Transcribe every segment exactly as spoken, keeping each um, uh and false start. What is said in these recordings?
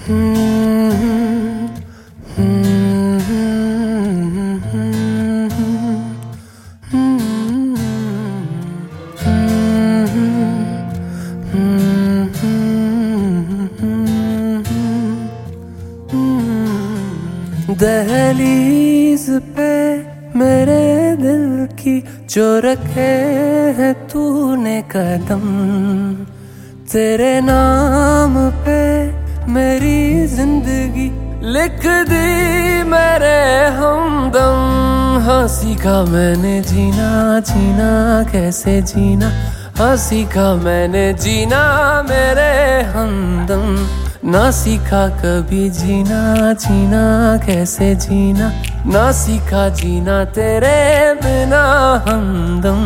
दहलीज पे मेरे दिल की जो रखे है तूने कदम, तेरे नाम पे मेरी जिंदगी लिख दी मेरे हमदम। हाँ सीखा मैंने जीना जीना कैसे जीना, हाँ सीखा मैंने जीना मेरे हमदम। ना सीखा कभी जीना जीना कैसे जीना, ना सीखा जीना तेरे बिना हमदम।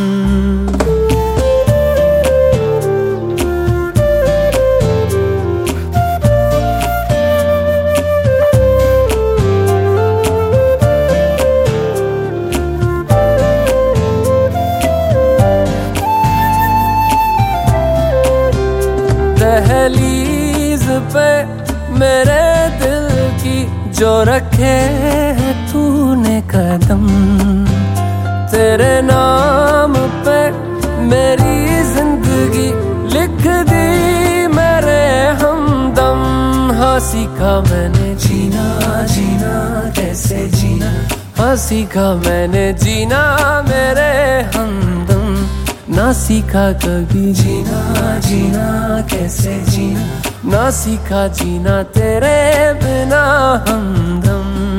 दहलीज पे मेरे दिल की जो रखे है तूने कदम, तेरे नाम पे मेरी जिंदगी लिख दी मेरे हमदम। हाँ सीखा मैंने जीना जीना कैसे जीना, हाँ सीखा मैंने जीना मेरे हमदम। ना सीखा कभी जीना जीना कैसे जीना, ना सीखा जीना तेरे बिना हमदम।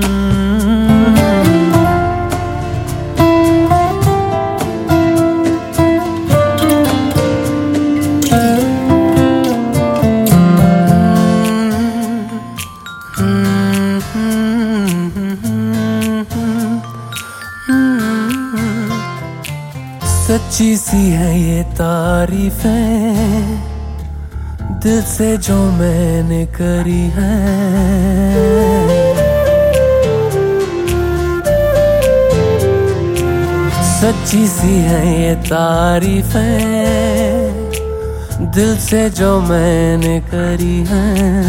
सच्ची सी है ये तारीफें दिल से जो मैंने करी है, सच्ची सी है ये तारीफें दिल से जो मैंने करी है।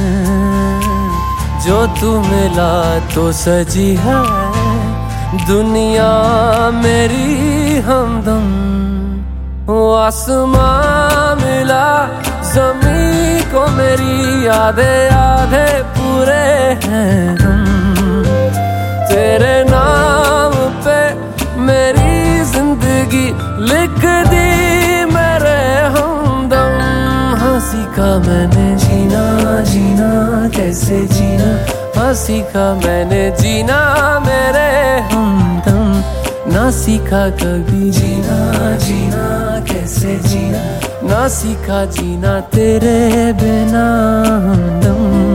जो तू मिला तो सजी है दुनिया मेरी हमदम। वो आसमां मिला ज़मीं को मेरी आधे आधे पूरे हैं हम। तेरे नाम पे मेरी जिंदगी लिख दी मेरे हमदम। हाँ सीखा मैंने जीना जीना कैसे जीना, हाँ सीखा मैंने जीना मेरे हमदम। ना सीखा कभी जीना जीना कैसे जीना, ना सीखा जीना तेरे बिना हमदम।